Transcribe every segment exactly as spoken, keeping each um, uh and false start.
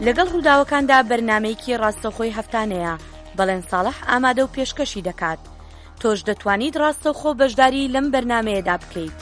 لەگەڵ ڕووداوەکاندا بەرنامەیەکی ڕاستەوخۆی هەفتانەیە بەڵێن ساڵح ئامادە و پێشکەشی دەکات. تۆش دەتوانیت ڕاستەوخۆ بەشداری لەم بەرنامەیەدا بکەیت.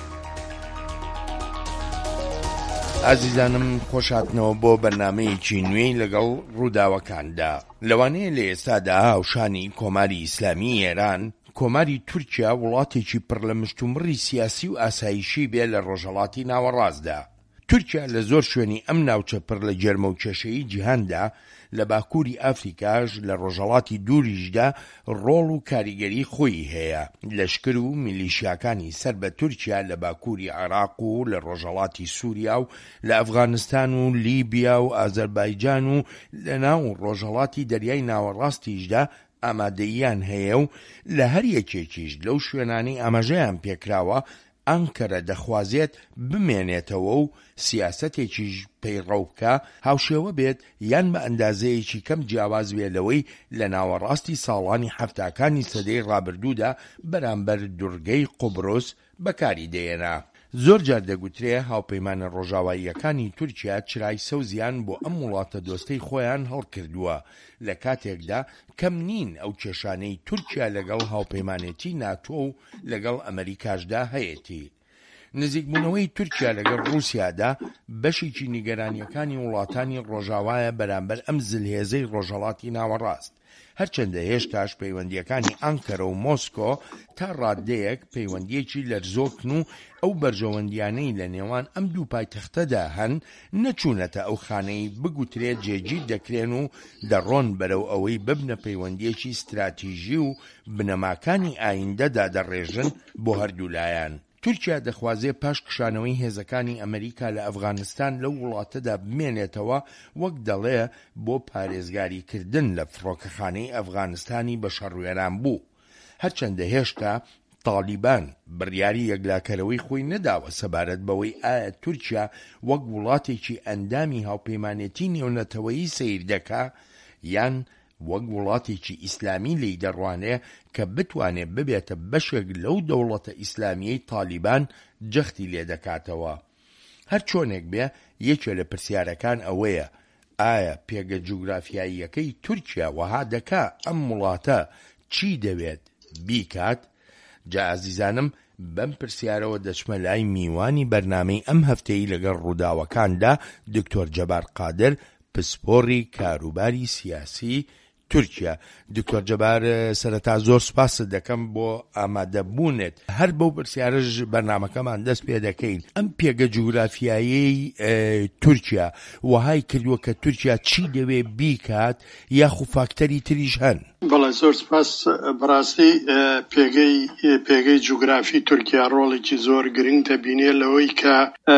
ئازیزانم خۆشهاتنەوە بۆ بەرنامەیەکی نوێی لەگەڵ ڕووداوەکاندا. لەوانەیە لە ئێستادا هاوشانی کۆماری ئیسلامی ئێران کۆماری تورکیا وڵاتێکی پڕ لە مشتومڕی سیاسی و ئاسایشی بێ لە ڕۆژهەڵاتی ناوەڕاستدا. تورکیا لە زۆر شوێنی ئەم ناوچە پڕ لە جەرمە و کێشەی جیهاندا لە باکووری ئەفریکاش لە ڕۆژهەڵاتی دووریشدا ڕۆڵ و کاریگەری خۆی هەیە. لەشکر و میلیشیاکانی سەر بە تورکیا لە باکووری عێراق و لە ڕۆژهەڵاتی سووریا و لە ئەفغانستان و لیبیا و ئازەربایجان و لە ناو ڕۆژهەڵاتی دەریای ناوەڕاستیشدا ئامادەییان هەیە و لە هەر یەکێکیش لەو شوێنانی ئاماژەیان پێکراوە ئەنکەرە دەخوازێت بمێنێتەوە و سیاسەتێکیش پەیڕەو بکە هاوشێوە بێت یان بە ئەندازەیەکی کەم جیاواز بێ لەوەی لە ناوەڕاستی ساڵانی حەفتاکانی سەدەی ڕابردوودا بەرامبەر دوورگەی قوبرۆس بەکاری دێنا. زۆر جار دەگوترێ هاوپەیمانە ڕۆژاواییەکانی تورکیا چرای سەوزیان بۆ ئەم وڵاتە دۆستەی خۆیان هەڵکردووە لە کاتێکدا کەم نین ئەو کێشانەی تورکیا لەگەڵ هاوپەیمانێتی ناتۆ و لەگەڵ ئەمریکاشدا هەیەتی. نزیکبوونەوەی تورکیا لەگەڵ رووسیادا بەشێکی نیگەرانیەکانی وڵاتانی ڕۆژاوایە بەرامبەر ئەم زلهێزەی ڕۆژهەڵاتی ناوەڕاست. هەرچەندە هێشتاش پەیوەندیەکانی ئەنکەرە و مۆسکۆ تا ڕادەیەک پەیوەندیەکی لەرزۆکن و ئەو بەرژەوەندیانەی لە نێوان ئەم دوو پایتەختەدا هەن نەچوونەتە ئەو خانەی بگوترێت جێگیر دەکرێن و دەڕۆن بەرەو ئەوەی ببنە پەیوەندیەکی استراتیژی و بنەماکانی ئایندەدا دەڕێژن بۆ هەردوولایەن. تورکیا دەخوازێ پاش کشانەوەی هێزەکانی ئەمریکا لە ئەفغانستان لەو وڵاتەدا بمێنێتەوە وەک دەڵێ بۆ پارێزگاریکردن لە فڕۆکەخانەی ئەفغانستانی بە شەڕوێران بوو. هەرچەندە هێشتا تالیبان بڕیاری یەکلاکەرەوەی خۆی نەداوە سەبارەت بەوەی ئایا تورکیا وەک وڵاتێکی ئەندامی هاوپەیمانێتی نێونەتەوەیی سەیر دەکا یان وەک وڵاتێکی ئیسلامی لی دەڕوانێ کە بتوانێت ببێتە بەشێک لەو دەوڵەتە ئیسلامیەی تالیبان جەختی لێ دەکاتەوە. هەر چۆنێک بێ یەکێ لە پرسیارەکان ئەوەیە ئایا پێگە جوگرافیاییەکەی تورکیا وەها دەکا ئەم وڵاتە چی دەوێت بیکات؟ جا ئازیزانم بەم پرسیارەوە دەچمە لای میوانی بەرنامەی ئەم هەفتەی لەگەڵ ڕووداوەکاندا دکتۆر جەبار قادر پسپۆڕی کاروباری سیاسی تورکیا. دکتۆر جەبار سەرەتا زۆر سوپاست دەکەم بۆ ئامادەبوونێت هەر بەو پرسیارەش بەرنامەکەمان دەست پێ دەکەین. ئەم پێگە جوگرافیایی تورکیا وەهای کردووە کە تورکیا چی دەوێ بیکات یاخو فاکتەری تریش هەن؟ بەڵێ زۆر سپاس. بەڕاستی پێگەی پێگەی جوگرافی تورکیا ڕۆڵێکی زۆر گرنگ دەبینێ لەوەی کە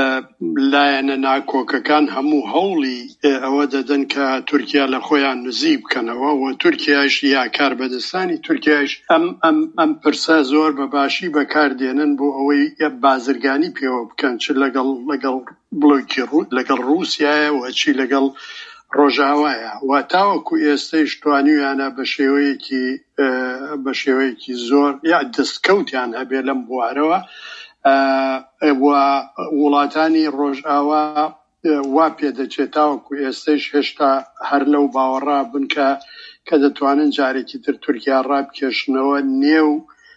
لایەنە ناکۆکەکان هەموو هەوڵی ئەوە دەدەن کە تورکیا لە خۆیان نزیک بکەنەوە و تورکیاش یا کاربەدەستانی تورکیاش ئەم ئەم ئەم پرسە زۆر بەباشی بەکاردێنن بۆ ئەوەی بازرگانی پێوە بکەن چ لەگەڵ لەگەڵ بڵۆکی لەگەڵ رووسیایە و چی لەگەڵ ڕۆژاوایە و تاوەکو ئێستەیش توانیویانە بە شێوەیەکی بە شێوەیەکی زۆر یا دەستکەوتیان هەبێ لەم بوارەوە و وڵاتانی ڕۆژئاوا وا پێدەچێت تاوەکو ئێستەیش هێشتا هەر لەو باوەڕا بن کە کە دەتوانن جارێکی تر تورکیا ڕابکێشنەوە نێو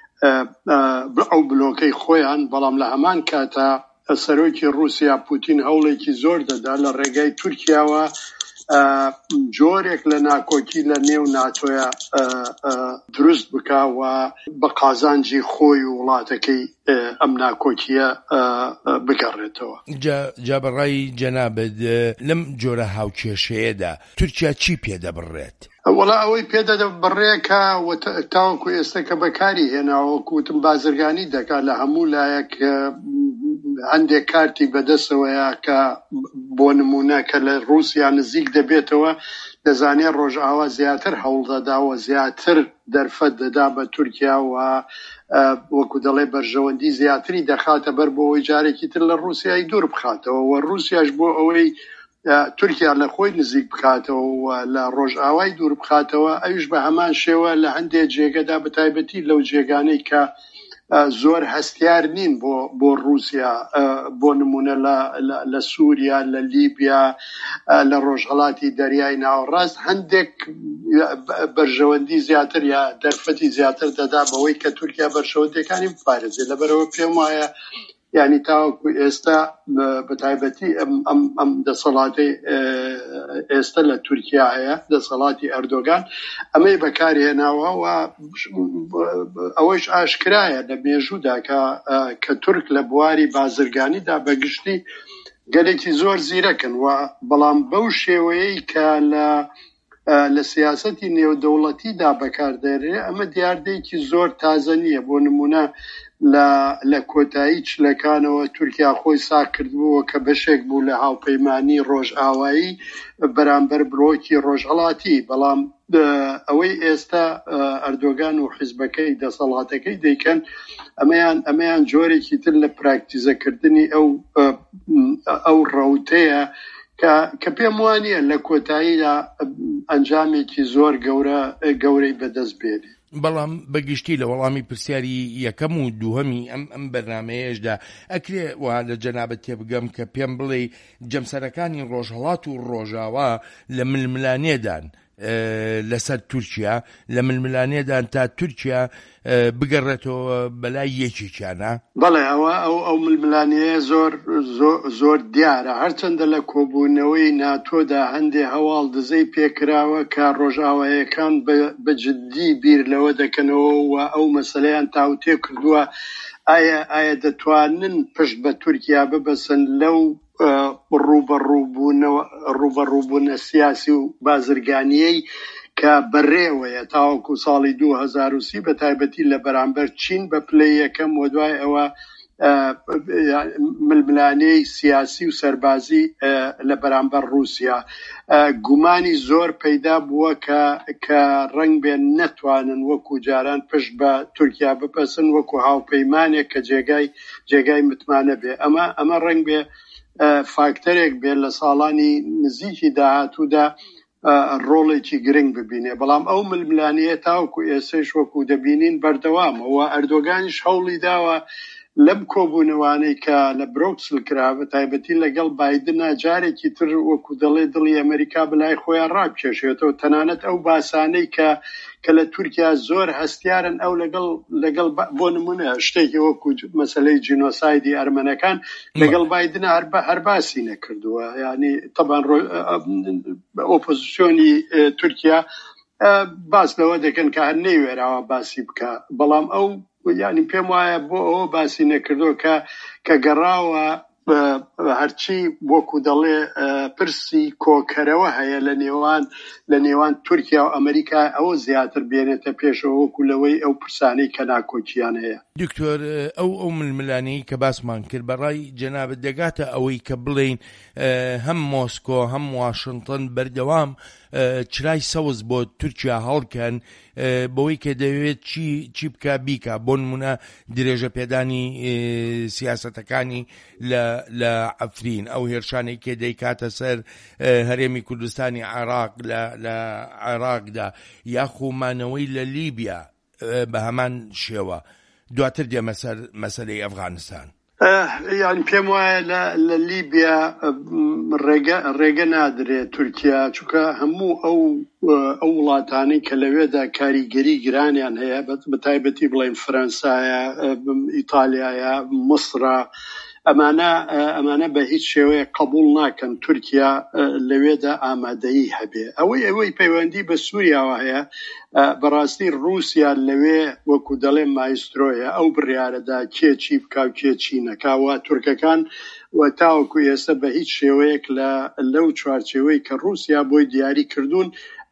ئەو بلۆکەی خۆیان. بەڵام لە هەمان کاتە سەرۆکی رووسیا پوتین هەوڵێکی زۆر دەدا لە ڕێگای تورکیاوە جۆرێک لە ناکۆکی لە نێو ناتۆیە دروست بکا و بە قازانجی خۆی و وڵاتەکەی ئەم ناکۆکیە بگەڕێتەوە. جا بەڕای جەنابەت لەم جۆرە هاوکێشەیەدا تورکیا چی پێدەبڕێت؟ وەڵا ئەوەی پێدەبڕێ کە تاوەکو ئێستا کە بەکاری هێناوە کوتم بازرگانی دەکات لە هەموو لایەک هەندێک کارتی بەدەستەوەیە کە بۆ نمونە کە لە رووسیا نزیک دەبێتەوە دەزانێ ڕۆژئاوا زیاتر هەوڵ دەداوە زیاتر دەرفەت دەدا بە تورکیا و وەکو دەڵێ بەرژەوەندی زیاتری دەخاتە بەر بۆ ئەوەی جارێکی تر لە رووسیای دوور بخاتەوە و رووسیاش بۆ ئەوەی تورکیا لە خۆی نزیک بخاتەوە و لە ڕۆژئاوای دوور بخاتەوە ئەویش بە هەمان شێوە لە هەندێک جێگەدا بەتایبەتی لەو جێگانەی کە زۆر هەستیار نین بۆ بۆ رووسیا بۆ نمونە لە سووریا لە لیبیا لە ڕۆژهەڵاتی دەریای ناوەڕاست هەندێک بەرژەوەندی زیاتر یا دەرفەتی زیاتر دەدا بەوەی کە تورکیا بەرژەوەندیەکانی بپارێزێت لەبەرەوە پێم وایە یعنی تاوەکو ئێستا بەتایبەتی ئەم دەسەڵاتی ئێستا لە تورکیا هەیە دەسەڵاتی ئەردۆگان ئەمەی بەکارهێناوە و ئەوەش ئاشکرایە لە مێژوودا کە تورک لە بواری بازرگانیدا بەگشتی گەلێکی زۆر زیرەکن و بەڵام بەو شێوەیەی کە لە لە سیاسەتی نێودەوڵەتیدا بەکاردێنرێ ئەمە دیاردەیەکی زۆر تازە نییە بۆ نمونە لە کۆتایی چلەکانەوە تورکیا خۆی ساک کردبووە کە بەشێک بوو لە هاوپەیمانی ڕۆژئاوایی بەرامبەر بڵۆکی ڕۆژهەڵاتی بەڵام ئەوەی ئێستا ئەردۆگان و حیزبەکەی دەسەڵاتەکەی دەیکەن ئەمەیان ئەمەیان جۆرێکی تر لە پراکتیزەکردنی ئەو ئەو ڕەوتەیە کە پێم وانییە لە کۆتاییدا ئەنجامێکی زۆر گەورە گەورەی بەدەست بێنێ. بەڵام بەگشتی لە وەڵامی پرسیاری یەکەم و دووهەمی ئەم ئەم بەرنامەیەشدا ئەکرێ وا لە جەنابەت تێبگەم کە پێم بڵێ جەمسەرەکانی ڕۆژهەڵات و ڕۆژاوا لە ململانێدان لەسەر تورکیا لە ململانێدان تا تورکیا بگەڕێتەوە بەلای یەکێکیانە. بەڵێ ئەوە ئەو ئەو ململانەیە زۆر زۆر دیارە هەرچەندە لە کۆبوونەوەی ناتۆدا هەندێ هەواڵ دزەی پێکراوە کە ڕۆژئاواییەکان بەجددی بیر لەوە دەکەنەوە و ئەو مەسەلەیان تاوتێ کردووە ئایا ئایا دەتوانن پشت بە تورکیا ببەسن لەو ڕوبەڕووبوونە سیاسی و بازرگانیەی کە بەڕێوەیە تاوەکو ساڵی دوو هەزار و سی بە تایبەتی لە بەرامبەر چین بە پلەی یەکەم و دوای ئەوە ململانەی سیاسی و سەربازی لە بەرامبەر رووسیا گومانی زۆر پەیدا بووە کە ڕەنگ بێن نەتوانن وەکو جاران پشت بە تورکیا بپەسن وەکو هاوپەیمانێک کە جێگای جێگای متمانە بێ ئەمە ئەمە ڕەنگ بێ فاکتەرێک بێت لە ساڵانی نزیکی داهاتوودا ڕۆڵێکی گرنگ ببینێ بەڵام ئەو ململانەیە تاوەکو ئێسەش وەکو دەبینین بەردەوامەوە ئەردۆگانیش هەوڵی داوە لەم کۆبوونەوانەی کە لە برۆکسل کراوە تایبەتی لەگەڵ بایدنە جارێکی تر وەکو دەڵێ دڵی ئەمریکا بەلای خۆیان ڕابکێشێتەوە تەنانەت ئەو باسانەی کە کە لە تورکیا زۆر هەستیارن ئەو لەگەڵ لەگەڵ بۆ نمونە شتێکی وەکو مەسەلەی جینۆسایدی ئەرمەنەکان لەگەڵ بایدنە هەر باسی نەکردووە یعنی تەبان ئۆپۆزیسیۆنی تورکیا باس لەوە دەکەن کە هەر نەیوێراوە باسی بکە بەڵام ئەو یعنی پێم وایە بۆ ئەوە باسی نەکردو کە کە گەڕاوە هەرچی وەکو دەڵێ پرسی کۆکەرەوە هەیە لە نێوان لە نێوان تورکیا و ئەمریکا ئەوە زیاتر بێنێتە پێشەوە وەکو لەوەی ئەو پرسانەی کە ناکۆکییان هەیە. دکتۆر ئەو ئەو ململانەی کە باسمان کرد بەڕای جەنابەت دەگاتە ئەوەی کە بڵێن هەم مۆسکۆ هەم واشنگتن بەردەوام چرای سەوز بۆ تورکیا هەڵکەن بەوەی کە دەوێت چی چی بکە بیکە بۆ نمونە درێژە پێدانی سیاسەتەکانی لە ئەفرین ئەو هێرشانەی کە دەیکاتە سەر هەرێمی کوردستانی عێراق لە عێراقدا یاخۆمانەوەی لە لیبیا بە هەمان شێوە دواتر دێمە سەر مەسەلەی ئەفغانستان. یعنی پێم وایە لە لیبیا ڕێگە نادرێت تورکیا چونکە هەموو ئەو ئەو وڵاتانەی کە لەوێدا کاریگەری گرانیان هەیە بە تایبەتی بڵێن فەرەنسایە ئیتالیایە مصرە ئەمانە ئەمانە بە هیچ شێوەیە قبول ناکەن تورکیا لەوێدا ئامادەیی هەبێ ئەوەی ئەوەی پەیوەندی بە سووریاوە هەیە بەڕاستی رووسیا لەوێ وەکو دەڵێ مایسترۆیە ئەو بڕیارەدا کێ چی بکا و کێ چی نەکاوە تورکەکان و تاوەکو ئێستا بە هیچ شێوەیەک لەو چوارچێوەی کە رووسیا بۆی دیاری کردوون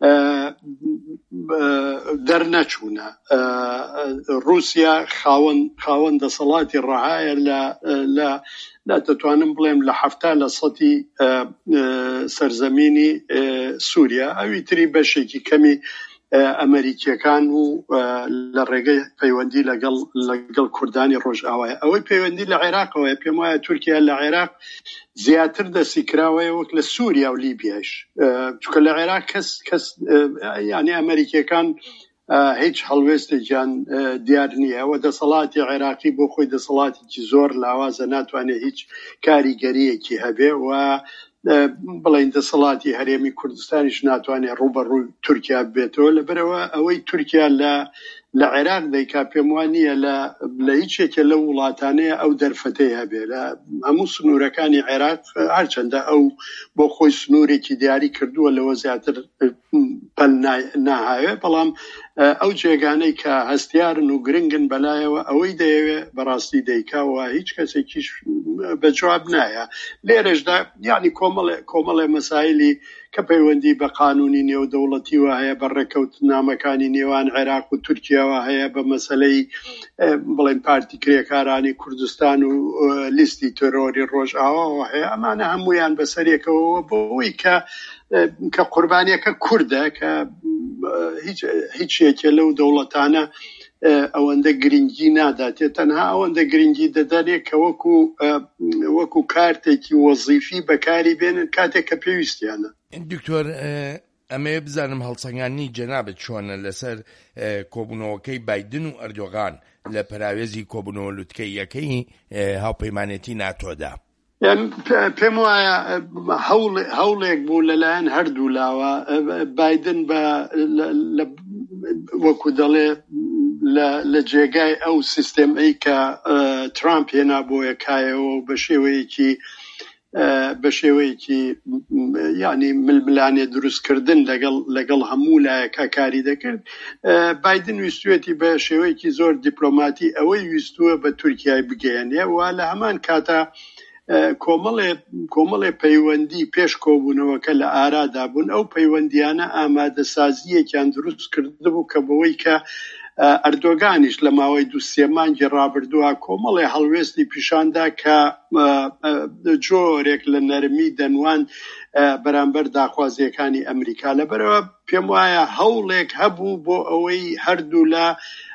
دەرنەچوونە. رووسیا خاوەن دەسەڵاتی ڕەهایە لە لا دەتوانم بڵێم لە حەفتا لە سەتی سەرزەمینی سووریا ئەوی تری بەشێکی کەمی ئەمریکیەکان و لە ڕێگەی پەیوەندی لەگەڵ لەگەڵ کوردانی ڕۆژئاوایە ئەوەی پەیوەندی لە عێراقەوەیە پێم وایە تورکیا لە عێراق زیاتر دەستی کراوەیە وەک لە سووریا و لیبیاش چونکە لە عێراق کەس کەس یعنی ئەمریکیەکان هیچ هەڵوێستێکیان دیار نییە و دەسەڵاتی عێراقی بۆ خۆی دەسەڵاتێکی زۆر لاوازە، ناتوانێت هیچ کاریگەریەکی هەبێ و بڵین دەسەڵاتی هەرێمی کوردستانیش ناتوانێت ڕوبەڕووی تورکیا بێتەوە. لەبەرەوە ئەوەی تورکیا لە لە عێراق دەیکا پێم وانە لە هیچێکە لە وڵاتانەیە ئەو دەرفەتەی هەبێ لە هەموو سنوورەکانی عێراق، هەرچەندە ئەو بۆ خۆی سنوورێکی دیاری کردووە لەوە زیاتر پەل ناهاوێ، بەڵام ئەو جێگانەی کە هەستیارن و گرنگن بەلایەوە ئەوەی دەیەوێ بەڕاستی دەیکاوە هیچ کەسێکیش بەجواب نایە. لێرەشدا یعنی کۆمەڵێ مەسایلی کە پەیوەندی بە قانونی نێودەوڵەتیوە هەیە، بە ڕێکەوتنامەکانی نێوان عێراق و تورکیاوە هەیە، بە مەسەلەی بڵێن پارتی کرێکارانی کوردستان و لیستی تۆرۆری ڕۆژئاواوە هەیە. ئەمانە هەمویان بەسەرێکەوە بۆەوەی کە کە قوربانیەکە کووردە کە هیچ یەکێ لەو دەوڵەتانە ئەوەندە گرنگی ناداتێت، تەنها ئەوەندە گرنگی دەدانێت کە وەکو وەکو کارتێکی وەزیفی بەکاری بێنن کاتێک کە پێویستیانە. دکتۆر ئەمێ بزانم هەڵسەنگانی جەنابەت چۆنە لەسەر کۆبوونەوەکەی بایدن و ئەردۆغان لە پەراوێزی کۆبوونەوە لوتکەیەکەی هاوپەیمانێتی ناتۆدا. پێم وایە هەوڵێک بوو لەلایەن هەردوو لاوە بایدن بە وەکو دەڵێ لە جێگای ئەو سیستەمەی کە ترامپ هێنا بۆ یەکایەوە بە شێوەیەکی بە شێوەیەکی یعنی ململانێ دروستکردن لەگەڵ هەموو لایەکە کاری دەکرد. بایدن ویستوێتی بە شێوەیەکی زۆر دیپلۆماتی ئەوەی ویستووە بە تورکیای بگەیەنێ و لە هەمان کاتە کۆمەڵێ پەیوەندی پێش کۆبوونەوەکە لە ئارادا بوون. ئەو پەیوەندیانە ئامادە سازیەکیان دروست کردبوو کە بەوەی کە ئەردۆگانیش لە ماوەی دوو سێ مانگی ڕابردووە کۆمەڵێ هەڵوێستی پیشاندا کە جۆرێک لە نەرمی دەنوان بەرامبەر داخوازیەکانی ئەمریکا. لەبەرەوە پێم وایە هەوڵێک هەبوو بۆ ئەوەی هەردوو لە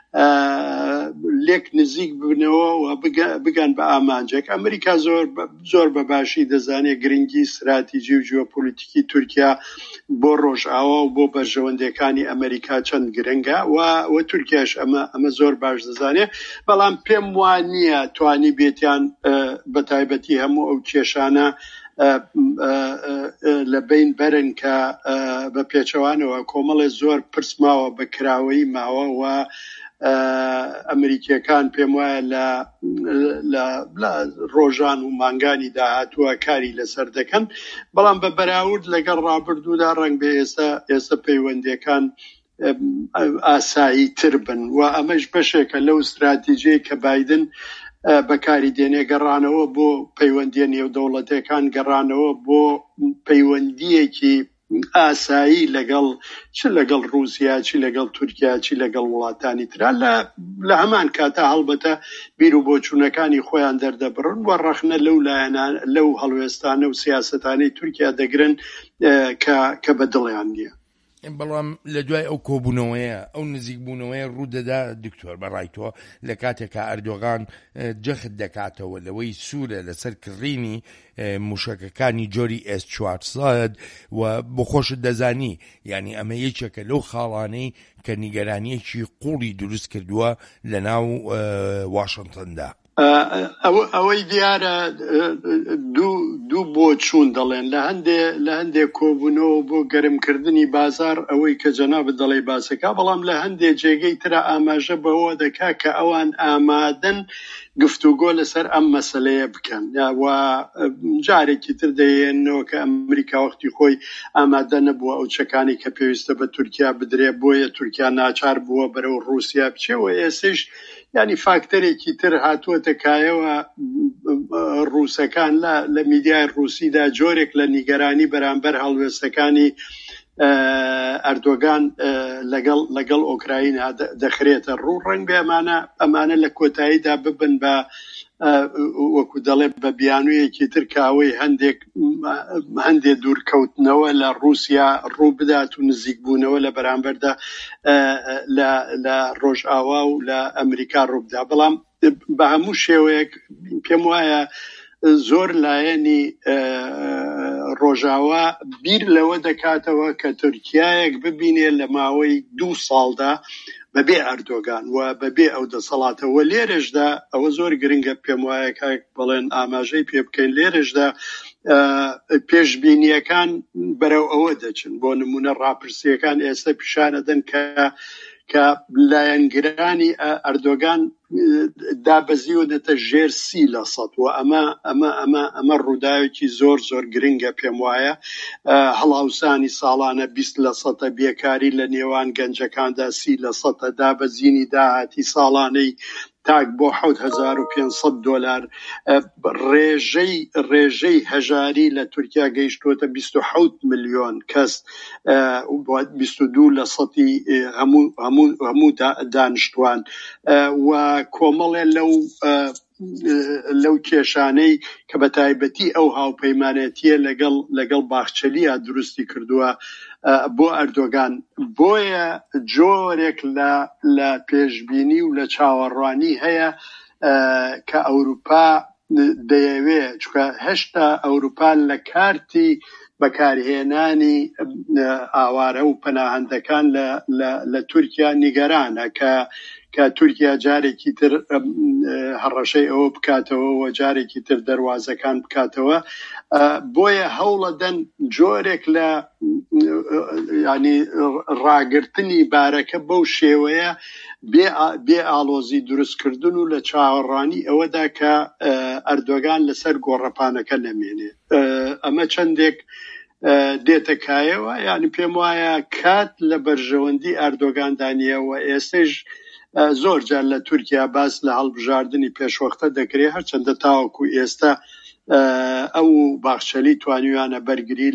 لێک نزیک ببنەوە و بگەن بە ئامانجێک. ئەمریکا زۆر زۆر بەباشی دەزانێت گرنگی استراتیژی و ژیۆپۆلیتیکی تورکیا بۆ ڕۆژئاوا و بۆ بەرژەوەندەکانی ئەمریکا چەند گرنگە و تورکیاش ئەمە ئەمە زۆر باش دەزانێت. بەڵام پێم وانییە توانی بێتیان بە تایبەتی هەموو ئەو کێشانە لە بین بەرن کە بە پێچەوانەوە کۆمەڵێ زۆر پرسماوە بە کراوەی ماوە و ئەمریکیەکان پێم وایە لە ڕۆژان و مانگانی داهاتووە کاری لەسەر دەکەن. بەڵام بە بەراورد لەگەڵ ڕابردوودا ڕەنگ بە ئێستا ئێستا پەیوەندیەکان ئاسایی تر بن و ئەمەش بەشێکە لەو استراتیژیە کە بایدن بەکاری دێنێ گەڕانەوە بۆ پەیوەندیە نێودەوڵەتیەکان، گەڕانەوە بۆ پەیوەندیەکی ئاسایی لەگەڵ چ لەگەڵ رووسیا چی لەگەڵ تورکیا چی لەگەڵ وڵاتانی ترا لە هەمان کاتە هەڵبەتە بیر و بۆچوونەکانی خۆیان دەردەبڕن و ڕەخنە لەو لایەنە لەو هەڵوێستانە و سیاسەتانەی تورکیا دەگرن کە بەدڵیان نییە. بەڵام لە دوای ئەو کۆبوونەوەیە ئەو نزیکبوونەوەی ڕوودەدا دکتۆر بەڕایتەوە لە کاتێکە ئەردۆغان جەخت دەکاتەوە لەوەی سوورە لەسەر کڕینی موشەکەکانی جۆری ئێس چوارسەد و بۆ خۆشت دەزانی یعنی ئەمە یەکێکە لەو خاڵانەی کە نیگەرانیەکی قوڵی دروست کردووە لە ناو واشنگتندا. ئەوەی دیارە دوو بۆ چوون دەڵێن لە هەندێ لە هەندێک کۆبوونەوە بۆ گەرمکردنی بازار ئەوەی کە جەنابەت دەڵێ باسەکە، بەڵام لە هەندێک جێگەی ترە ئاماژە بەوە دەکا کە ئەوان ئامادەن گفتوگۆ لەسەر ئەم مەسەلەیە بکەن و جارێکی تر دەیەنەوە کە ئەمریکا وەختی خۆی ئامادە نەبووە ئەو چەکانی کە پێویستە بە تورکیا بدرێ بۆیە تورکیا ناچار بووە بەرەو رووسیا بچێەوە. ئێسش ینی فاکتەرێکی تر هاتووەتە کایەوە ڕووسەکان لە میدیای ڕووسیدا جۆرێک لە نیگەرانی بەرامبەر هەڵوێستەکانی ئەردۆگان لەگەڵ لەگەڵ ئۆکراینە دەخرێتە ڕوو. ڕەنگ بێ ئەمانە ئەمانە لە کۆتاییدا ببن بە وەکو دەڵێ بە بیانوویەکی تر کاوەی هەندێک هەندێک دوورکەوتنەوە لە رووسیا ڕوو بدات و نزیک بوونەوە لە بەرامبەردا لە ڕۆژئاوا و لە ئەمریکا ڕووبدا. بەڵام بە هەموو شێوەیەک پێم وایە زۆر لایەنی ڕۆژاوا بیر لەوە دەکاتەوە کە تورکیایەک ببینێ لە ماوەی دوو ساڵدا بەبێ ئەردۆگان و بەبێ ئەو دەسەڵاتەوە. لێرەشدا ئەوە زۆر گرنگە پێم وایە کە بڵێن ئاماژەی پێ بکەین، لێرەشدا پێشبینیەکان بەرەو ئەوە دەچن. بۆ نمونە ڕاپرسیەکان ئێستا پیشانەدەن کە کە لایەنگرانی ئەردۆگان دابەزیوە دێتە ژێر سی لە سەد و ئەمە ئەمە ئەمە ئەمە ڕووداوێکی زۆر زۆر گرنگە پێم وایە. هەڵاوسانی ساڵانە بیست لە سەدە، بێکاری لە نێوان گەنجەکاندا سی لە سەدە، دابەزینی داهاتی ساڵانەی تاک بۆ حەوت هەزار و پێنج سەد دۆلار. ڕێژەی ڕێژەی هەژاری لە تورکیا گەیشتووەتە بیست و حەوت ملیۆن کەس، بیست و دوو لە سەدی هەموو هەموو هەموو دانیشتوان و کۆمەڵێ لەو لەو کێشانەی کە بە تایبەتی ئەو هاوپەیمانەتیە لەگەڵ لەگەڵ باخچەلیە دروستی کردووە بۆ ئەردۆگان. بۆیە جۆرێک لە لە پێشبینی و لە چاوەڕوانی هەیە کە ئەوروپا دەیەوێ، چونکە هێشتا ئەوروپا لە کارتی بەکارهێنانی ئاوارە و پەناهەندەکان لە تورکیا نیگەرانە کە کە تورکیا جارێکی تر هەڕەشەی ئەوە بکاتەوە و جارێکی تر دەواازەکان بکاتەوە. بۆیە هەوڵەدەن جۆرێک لە ینی ڕاگررتنی بارەکە بەو شێوەیە بێ ئالۆزی دروستکردن و لە چاوەڕانی ئەوەدا کە ئەردۆگان لەسەر گۆڕەپانەکە نەمێنێ. ئەمە چەندێک دێتە کایەوە، یعنی پێم وایە کات لە بەرژەوەندی ئەردۆگاندانیەوە. ئێستش زۆر جار لە تورکیا باس لە هەڵبژاردننی پێشوەختە دەکرێت، هەرچەندە تاوەکو ئێستا ئەو باخچەلی توانیوانە بەرگری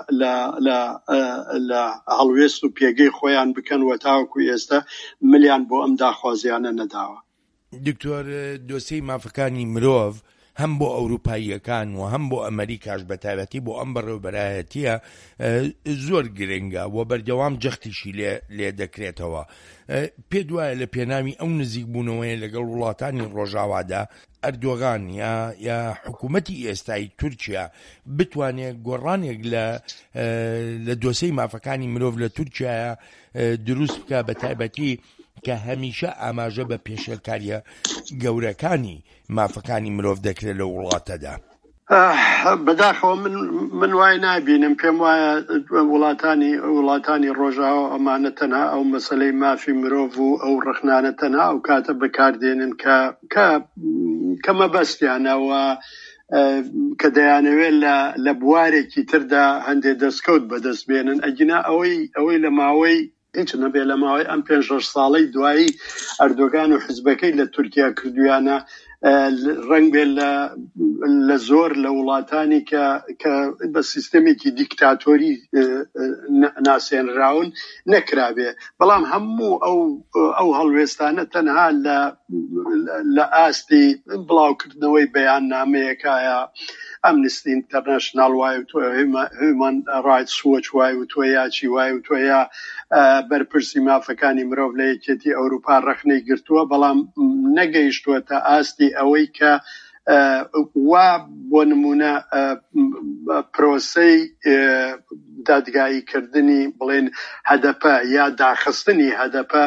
لە هەڵوێست و پێگەی خۆیان بکەن و تاوەکو ئێستا ملیان بۆ ئەم داخوازیانە نەداوە. دکتۆر، دۆسەی مافەکانی مرۆڤ هەم بۆ ئەوروپاییەکان و هەم بۆ ئەمریکاش بە تایبەتی بۆ ئەم بەڕێوەبەرایەتیە زۆر گرنگە و بەردەوام جەختیشی لێ دەکرێتەوە. پێ دوایە لە پێناوی ئەو نزیک بوونەوەی لەگەڵ وڵاتانی ڕۆژاوادا ئەردۆغان یا یا حکوومەتی ئێستای تورکیا بتوانێت گۆڕانێک لە لە دۆسەی مافەکانی مرۆڤ لە تورکیایە دروست بکە، بە تایبەتی کە هەمیشە ئاماژە بە پێشێلکاریە گەورەکانی مافەکانی مرۆڤ دەکرێت لە وڵاتەدا. بەداخەوە من من وای نابینم. پێم وایە وڵاتانی وڵاتانی ڕۆژاوا ئەمانە تەنها ئەو مەسەلەی مافی مرۆڤ و ئەو ڕخنانە تەنها ئەو کاتە بەکاردێنن کە کە کە مەبەستیانەوە کە دەیانەوێت لە بوارێکی تردا هەندێک دەستکەوت بەدەست بێنن. ئەگینا ئەوەی ئەوەی لە ماوەی هیچ نەبێ لە ماوەی ئەم پێنج شەش ساڵەی دوایی ئەردۆگان و حزبەکەی لە تورکیا کردویانە، ڕنگ بێ لە زۆر لە وڵاتانی کە بە سیستەمێکی دیکتاتۆری ناسێنراون نەکرابێ. بەڵام هەموو ئەو هەڵوێستانە تەنها لە ئاستی بڵاوکردنەوەی بەیاننامەیەکایە ئەمنستی ئینتەرنەشنال وای و تۆ هیومن ڕایتس وۆچ وای و تۆ یاچی وای و تۆ یا بەرپرسی مافەکانی مرۆڤ لە یەکێتی ئەوروپا ڕەخنەی گرتووە، بەڵام نەگەیشتووەتە ئاستی ئەوەی کە وا بۆ نمونە پرۆسەی دادگاییکردنی بڵێن هەدەپە یا داخستنی هەدەپە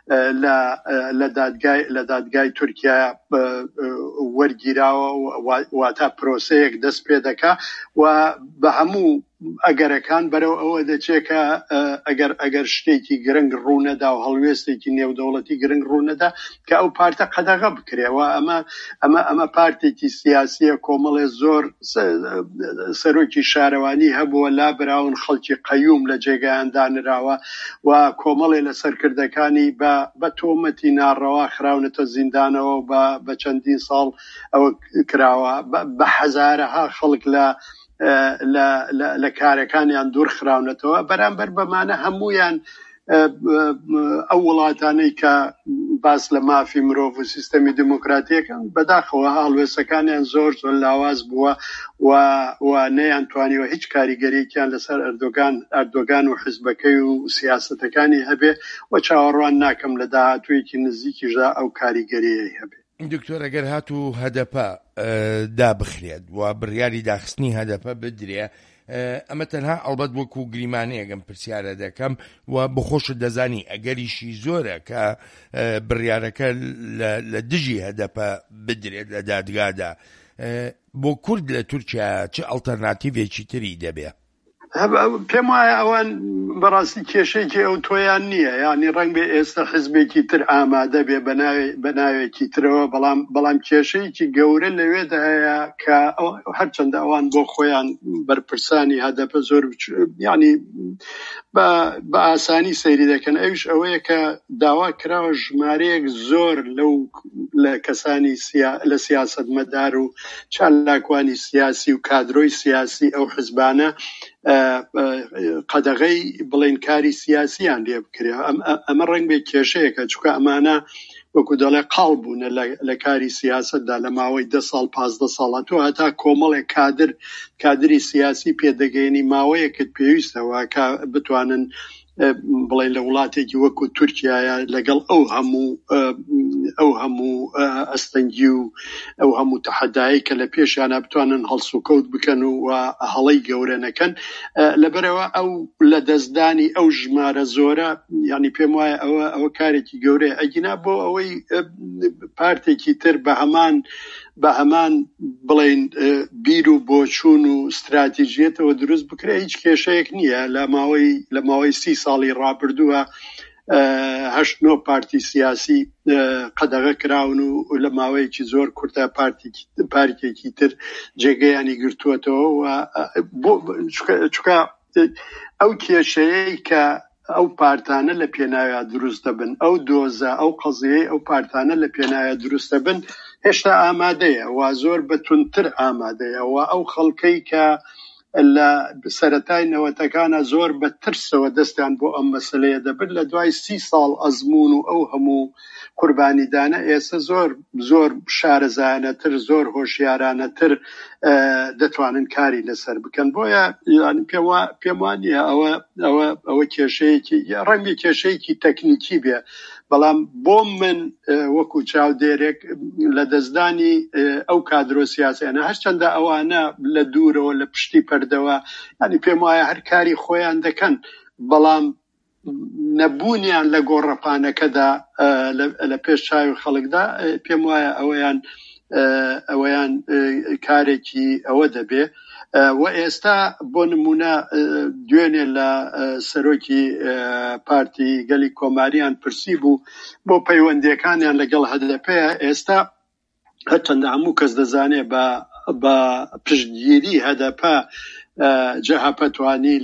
لە دادگای تورکیا وەرگیراوە، واتە پرۆسەیەک دەست پێ دەکا و بە هەموو ئەگەرەکان بەرەو ئەوە دەچێت کە ئەگەر ئەگەر شتێکی گرنگ ڕوونەدا و هەڵوێستێکی نێودەوڵەتی گرنگ ڕوونەدا کە ئەو پارتە قەدەغە بکرێەوە. ئەمە ئەمە ئەمە پارتێکی سیاسیە کۆمەڵێ زۆر سەرۆکی شارەوانی هەبووە، لابراون خەڵکی قەیوم لە جێگایان دانراوە و کۆمەڵێ لە سەرکردەکانی بە تۆمەتی ناڕەوا خراونەتە زیندانەوە و بە چەندین ساڵ ئەوە کراوە. بە حەزارەها خەڵک لە لە کارەکانیان دوور خراونەتەوە. بەرامبەر بەمانە هەمویان ئەو وڵاتانەی کە باس لە مافی مرۆڤ و سیستەمی دموکراتیەکان بەداخەوە هەڵوێستەکانیان زۆر زۆر لاواز بووە و نەیان توانیوە هیچ کاریگەریەکیان لەسەر ئەردۆگان ئەردۆگان و حزبەکەی و سیاسەتەکانی هەبێ و چاوەڕوان ناکەم لە داهاتوویەکی نزیکیشدا ئەو کاریگەریەی هەبێ. دکتۆر، ئەگەر هاتوو هەدەپە دابخرێت و بڕیاری داخستنی هەدەپە بدرێ، ئەمە تەنها ئەڵبەت وەکو گریمانەیەگەم پرسیارە دەکەم و بخۆشت دەزانی ئەگەریشی زۆرە کە بڕیارەکە لە دژی هەدەپە بدرێت لە دادگادا بۆ کورد لە تورکیا چه ئەڵتەرناتیڤێکی تری دەبێ؟ پێم وایە ئەوان بەڕاستی کێشەیەکی ئەو تۆیان نییە، یعنی ڕەنگ بێ ئێستا حزبێکی تر ئامادە بێ بە ناوێکی ترەوە، بەڵام بەڵام کێشەیەکی گەورە لەوێدا هەیە کە هەرچەندە ئەوان بۆ خۆیان بەرپرسانی هەدەپە زۆر یعنی بە ئاسانی سەیری دەکەن. ئەوش ئەوەیە کە داوا کراوە ژمارەیەک زۆر لەو لە کەسانی لە سیاسەتمەدار و چالاکوانی سیاسی و کادرۆی سیاسی ئەو حزبانە قەدەغەی بڵێن کاری سیاسیان لێ بکرێ. ئەمە ڕەنگ بێ کێشەیەکە، چونکە ئەمانە وەکو دەڵێ قاڵ بوون لە کاری سیاسەتدا لە ماوەی دە ساڵ پازدە ساڵە، تۆ هەتا کۆمەڵێک کادر کادری سیاسی پێدەگەێنی ماوەیەکت پێویستەوە کە بتوانن بڵێن لە وڵاتێکی وەکو تورکیایە لەگەڵ ئەو هەموو ئەو هەموو ئەستەنگی و ئەو هەموو تەحەدایی کە لە پێشیانە بتوانن هەڵس و کەوت بکەن و هەڵەی گەورە نەکەن. لەبەرەوە ئەو لە دەستدانی ئەو ژمارە زۆرە، یعنی پێم وایە ئەوە ئەوە کارێکی گەورەیە ئەگینا بۆ ئەوەی پارتێکی تر بە هەمان بە هەمان بڵێن بیر و بۆچوون و استراتیژیەتەوە دروست بکرێ هیچ کێشەیەک نییە. لە ماوەی لە ماوەی سی ساڵی ڕابردووە هەشت نۆ پارتی سیاسی قەدەغە کراون و لە ماوەیەکی زۆر کورتە پارتێکی تر جێگەیانی گرتووەتەوە و چونکە ئەو کێشەیەی کە ئەو پارتانە لە پێناویە دروست دەبن، ئەو دۆزە ئەو قەزیەی ئەو پارتانە لە پێناویە دروست دەبن هێشتا ئامادەیە و زۆر بەتونتر ئامادەیە و ئەو خەڵکەی کە لە سەرەتای نەوەتەکانە زۆر بە ترسەوە دەستیان بۆ ئەم مەسەلەیە دەبن لە دوای سی ساڵ ئەزمون و ئەو هەموو قوربانیدانە ئێستا زۆر زۆر شارەزایانەتر زۆر هۆشیارانەتر دەتوانن کاری لەسەر بکەن. بۆیە پێم وانییە ئەوە ئەوە ئەوە کێشەیەکی ڕەنگی کێشەیەکی تەکنیکی بێ، بەڵام بۆ من وەکو چاودێرێک لە دەستدانی ئەو کادرۆ سیاسیانە هەرچەندە ئەوانە لە دوورەوە لە پشتی پەردەوە ینی پێم وایە هەر کاری خۆیان دەکەن، بەڵام نەبوونیان لە گۆڕەپانەکەدا لە پێش چاوی خەڵکدا پێم وایە ئەوەیان ئەوەیان کارێکی ئەوە دەبێ. و ئێستا بۆ نمونە دوێنێ لە سەرۆکی پارتی گەلی کۆماریان پرسی بوو بۆ پەیوەندیەکانیان لەگەڵ هەدەپەیە. ئێستا هەرچەندە هەموو کەس دەزانێ بە پشتگیری هەدەپە جەهەپە توانی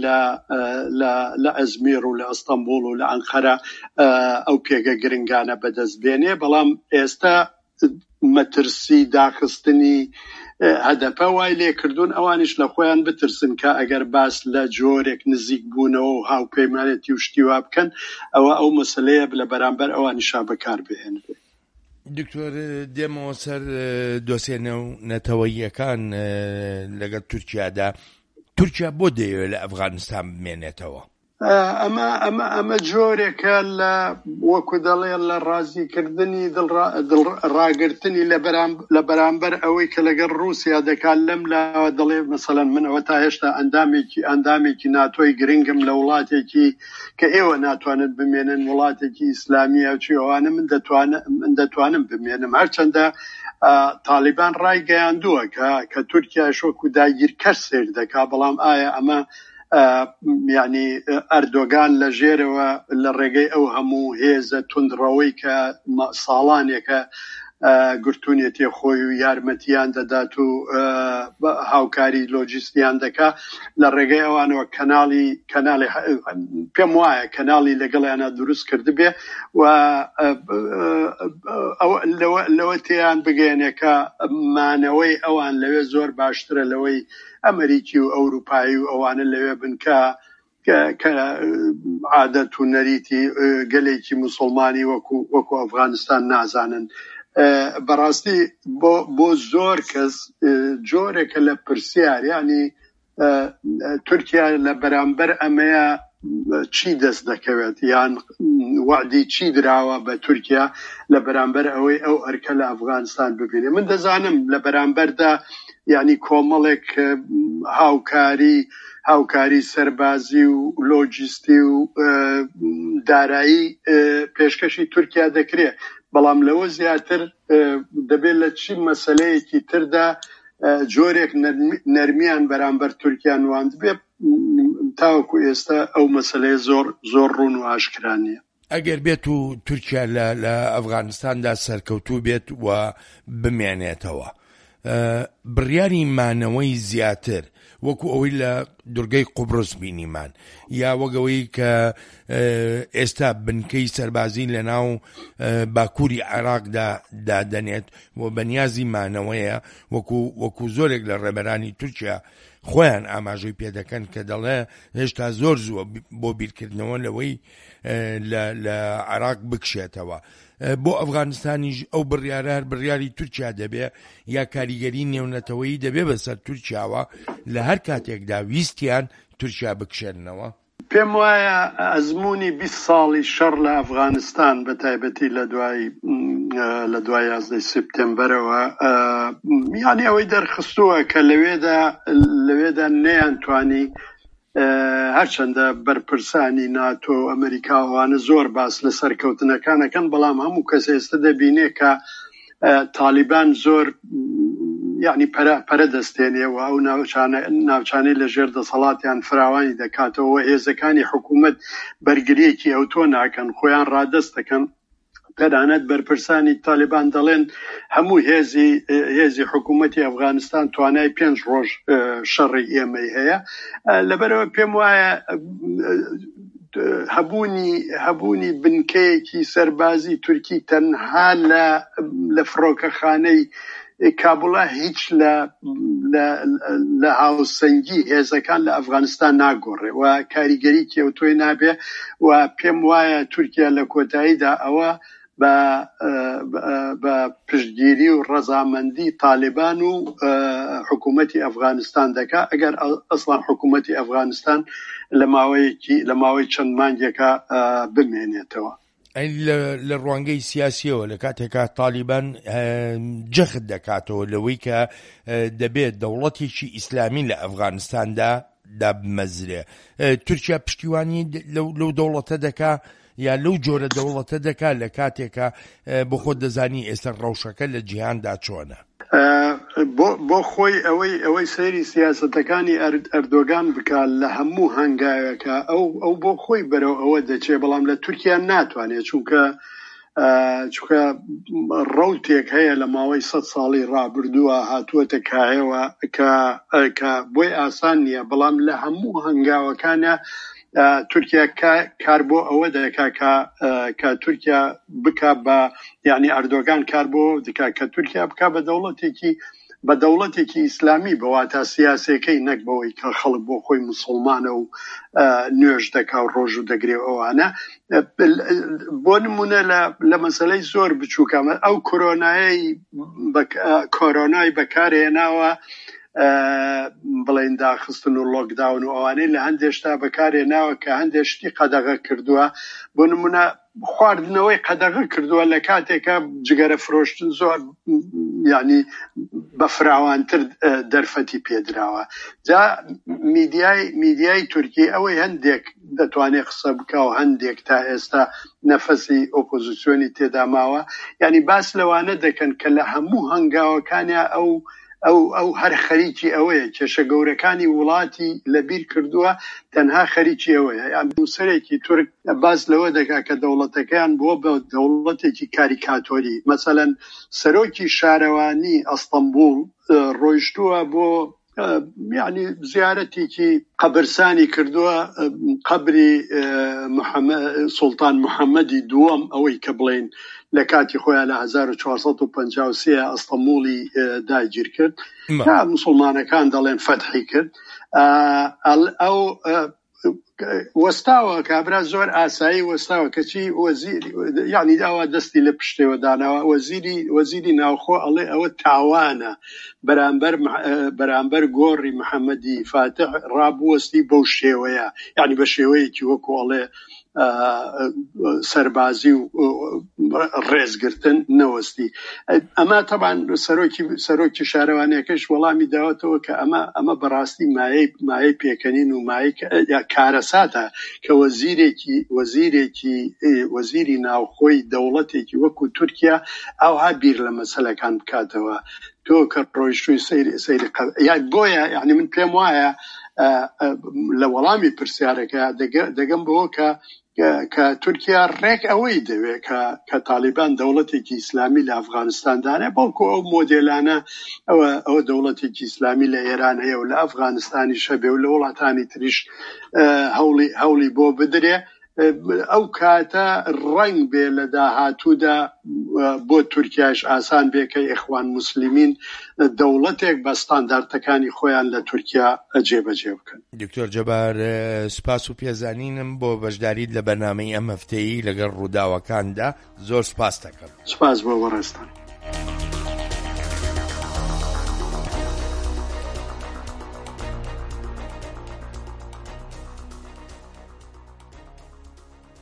لە ئەزمیر و لە ئەستەمبول و لە ئەنقەرە ئەو پێگە گرنگانە بەدەست بێنێ، بەڵام ئێستا مەترسی داخستنی هەدەپە وای لێکردوون ئەوانیش لە خۆیان بترسن کە ئەگەر باس لە جۆرێک نزیک بوونەوە و هاوپەیمانێتی وشتیوا بکەن ئەوە ئەو مەسەلەیە لە بەرامبەر ئەوانیشا بەکار بهێنن. دکتۆر دێمەوە سەر دۆسێنە و نەتەوەییەکان لەگەڵ تورکیادا، تورکیا بۆ دەیەوێت لە ئەفغانستان بمێنێتەوە؟ ئەمە ئەمە ئەمە جۆرێکە لە وەکو دەڵێ لە ڕازیکردنی ڕاگررتنی لە بەرامبەر ئەوەی کە لەگەڵ رووسیا دەکات. لەم لاوە دەڵێ مەسەڵەن من ئەوە تا هێشتا ئەندامێکی ئەندامێکی ناتۆی گرنگم لە وڵاتێکی کە ئێوە ناتوانن بمێنن وڵاتێکی ئیسلامیە و چیەوانە من من دەتوانم بمێنم، هەرچەندە تالیبان ڕای گەیاندووە کە تورکیا شۆک و داگیرکەر سێر دەکا، بەڵام ئایا ئەمە یعنی ئەردۆگان لە ژێرەوە لە ڕێگەی ئەو هەموو هێزە توندڕەوەی کە ساڵانێکە گرتوونێتی خۆی و یارمەتیان دەدات و هاوکاری لۆجیستیان دەکا لە ڕێگەی ئەوانەوە کەناڵی کەناڵی پێم وایە کەناڵی لەگەڵیانە دروست کردبێ و لەوە تێیان بگەێنێ کە مانەوەی ئەوان لەوێ زۆر باشترە لەوەی ئەمریکی و ئەوروپایی و ئەوانە لەوێ بن کە کە عادەت و نەریتی گەلێکی موسڵمانی وەکو وەکو ئەفغانستان نازانن. بەڕاستی بۆ زۆر کەس جۆرێکە لە پرسیار، ینی تورکیا لە بەرامبەر ئەمەیە چی دەست دەکەوێت یان وعدی چی دراوە بە تورکیا لە بەرامبەر ئەوەی ئەو ئەرکە لە ئەفغانستان ببینێ. من دەزانم لە بەرامبەردا یعنی کۆمەڵێک هاوکاری هاوکاری سەربازی و لۆجیستی و دارایی پێشکەشی تورکیا دەکرێت، بەڵام لەوە زیاتر دەبێت لە چی مەسەلەیەکی تردا جۆرێک نەرمیان بەرامبەر تورکیا نواند بێ. تاوەکو ئێستا ئەو مەسەلەیە زۆر زۆر ڕوون و ئاشکرانیە. ئەگەر بێت و تورکیا لە ئەفغانستاندا سەرکەوتوو بێت و بمێنێتەوە، بڕیاری مانەوەی زیاتر وەکو ئەوەی لە دورگەی قوبرس بینیمان، یا وەگەوەی کە ئێستا بنکەی سەربازی لە ناو باکووری عێراقدا دادەنێت و بەنیازی مانەوەیە، وەکو وەکو زۆرێک لە ڕێبەرانی تورکیا خۆیان ئاماژەی پێدەکەن کە دەڵێ هێشتا زۆر زووە بۆ بیرکردنەوە لەوەی لە عێراق بکشێتەوە. بۆ ئەفغانستانیش ئەو بڕیارە هەر بڕیاری تورکیا دەبێ یا کاریگەری نێونەتەوەیی دەبێ بەسەر تورکیاوە لە هەر کاتێکدا ویستیان تورکیا بکشێنەوە. پێم وایە ئەزمموی بیست ساڵی شەڕ لە ئەفغانستان بە تایبەتی لە دوای لە دوای یازدەی سپتێمبەرەوە یانی ئەوەی دەرخستووە کە لەوێدا لەوێدا نەیانتوانی هەرچەندە بەرپرسانی ناتۆ ئەمریکاوانە زۆر باس لە سەرکەوتنەکانەکەن، بەڵام هەموو کەس ئێستا دەبینێ کە تالیبان زۆر یعنی پەرە دەستێنێەوە ئەو ناوچانەی لە ژێر دەسەڵاتیان فراوانی دەکاتەوە، هێزەکانی حکوومەت بەرگریەکی ئەو تۆ ناکەن، خۆیان ڕادەست دەکەن. تەنانەت بەرپرسانی تالیبان دەڵێن هەموو هێزی هێزی حکوومەتی ئەفغانستان توانای پێنج ڕۆژ شەڕی ئێمەی هەیە. لەبەرەوە پێم وایە هەبوونی هەبوونی بنکەیەکی سەربازی تورکی تەنها لە فڕۆکەخانەی کابوڵا هیچ لە هاوسەنگی هێزەکان لە ئەفغانستان ناگۆڕێ و کاریگەری کێوتۆی نابێ و پێم وایە تورکیا لە کۆتاییدا ئەوە بە پشتگیری و ڕەزامەندی تالیبان و حکوومەتی ئەفغانستان دەکا ئەگەر ئەسڵان حکوومەتی ئەفغانستان لە ماوەیەکی لە ماوەی چەند مانگێکە بمێنێتەوە. لە ڕوانگەی سیاسیەوە لە کاتێکا تالیبان جەخت دەکاتەوە لەوەی کە دەبێت دەوڵەتێکی ئیسلامی لە ئەفغانستاندا دابمەزرێ، تورکیا پشتیوانی لەو دەوڵەتە دەکا یا لەو جۆرە دەوڵەتە دەکات لە کاتێکە بۆ خۆ دەزانی ئێستا ڕەوشەکە لە جیهاندا چۆنە؟ بۆ خۆی ئەوەی ئەوەی سەیری سیاسەتەکانی ئەردۆگان بکات لە هەموو هەنگاوێکە ئەو ئەو بۆ خۆی بەرەو ئەوە دەچێ، بەڵام لە تورکیا ناتوانێت، چونکە چونکە ڕەوتێک هەیە لە ماوەی سەد ساڵی ڕابردووە هاتووەتە کایەوە کە بۆی ئاسان نییە، بەڵام لە هەموو هەنگاوەکانە تورکیا کار بۆ ئەوە دەکا کە تورکیا بکە بە یعنی ئەردۆگان کار بۆ دکا کە تورکیا بکە بە دەوڵەتێکی بە دەوڵەتێکی ئیسلامی بەواتە سیاسەکەی نەک بەوەی کە خەڵک بۆ خۆی مسلمانە و نوێژ دەکا و ڕۆژ و دەگرێ ئەوانە. بۆ نمونە لە مەسەلەی زۆر بچووکەمە ئەو کۆرۆنایی کۆرۆنای بەکارهێناوە بڵێن داخستن و لۆکداون و ئەوانەی لە هەندێشتا بەکارهێناوە کە هەندێشتی قەدەغە کردووە، بۆ نمونە خواردنەوەی قەدەغە کردووە لە کاتێکە جگەرە فرۆشتن زۆر یعنی بە فراوانتر دەرفەتی پێدراوە. جا میدیای میدیای تورکی ئەوەی هەندێک دەتوانێت قسە بکە و هەندێک تا ئێستا نەفەسی ئۆپۆزیسیۆنی تێدا ماوە، یعنی باس لەوانە دەکەن کە لە هەموو هەنگاوەکانیا ئەو ئەو ئەو هەر خەریکی ئەوەیە، کێشە گەورەکانی وڵاتی لەبیر کردووە تەنها خەریکی ئەوەیە. یان نووسەرێکی تورک باس لەوە دەکا کە دەوڵەتەکەیان بۆ بە دەوڵەتێکی کاریکاتۆری، مەسەلەن سەرۆکی شارەوانی ئەستەمبول ڕۆیشتووە بۆ یعنی زیارەتێکی قەبرسانی کردووە قەبری سوڵتان محەممەدی دووەم، ئەوەی کە بڵێن لە کاتی خۆیان لە هەزار و چوارسەد و پەنجا و سێ ئەستەمبوڵی داگیر کرد، تا موسڵمانەکان دەڵێن فەتحی کرد. ئەو وەستاوە کابرا زۆر ئاسایی وەستاوە کەچی وەزیری یعنی داوا دەستی لە پشتەوە داناوە وەزیری وەزیری ناوخۆ ئەڵێ ئەوە تاوانە بەرامبەر بەرامبەر گۆڕی محەممەدی فاتح ڕابوەستی بەو شێوەیە یعنی بە شێوەیەکی وەکو ئەڵێ سەربازی و ڕێزگرتن نەوەستی. ئەمە تەبان سەرۆکی سەرۆکی شارەوانیەکەش وەڵامی داوەتەوە کە ئەمە ئەمە بەڕاستی مایەی مایەی پێکەنین و مایەی کارەساتە کە وەزیرێکی وەزیرێکی وەزیری ناوخۆی دەوڵەتێکی وەکو تورکیا ئەوها بیر لە مەسەلەکان بکاتەوە. تۆ کە ڕۆیشتووی سەیری سەیری یا بۆیە یعنی من پێم وایە لە وەڵامی پرسیارەکە دەگەم بەوە کە کە تورکیا ڕێک ئەوەی دەوێت کە تالیبان دەوڵەتێکی ئیسلامی لە ئەفغانستاندانە بەڵکو ئەو مۆدێلانە ئەوە ئەوە دەوڵەتێکی ئیسلامی لە ئێران هەیە و لە ئەفغانستانی شەبێ و لە وڵاتانی تریش هەوڵی هەوڵی بۆ بدرێ ئەو کاتە ڕنگ بێ لە داهاتوودا بۆ تورکیاش ئاسان بێ کە ئیخوان موسلیمین دەوڵەتێک بە ستانداردەکانی خۆیان لە تورکیا جێبەجێ بکەن. دکتۆر جەبار سپاس و پێزانینم بۆ بەشداریت لە بەرنامەی ئەم هەفتەیی لەگەڵ ڕووداوەکاندا زۆر سپاس دەکەم. سپاس بۆ وەڕێستان.